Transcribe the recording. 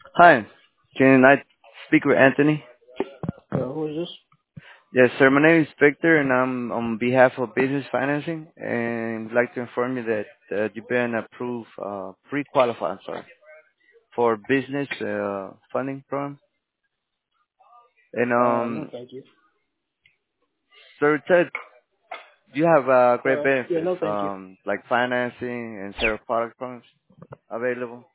Hi, can I speak with Anthony? Who is this? Yes, sir. My name is Victor, and I'm on behalf of Business Financing, and would like to inform you that you've been approved, pre-qualified, I'm sorry, for business funding program. And No, thank you. sir, Ted, you have great Yeah, benefits, no, thank you. like financing and several product programs available.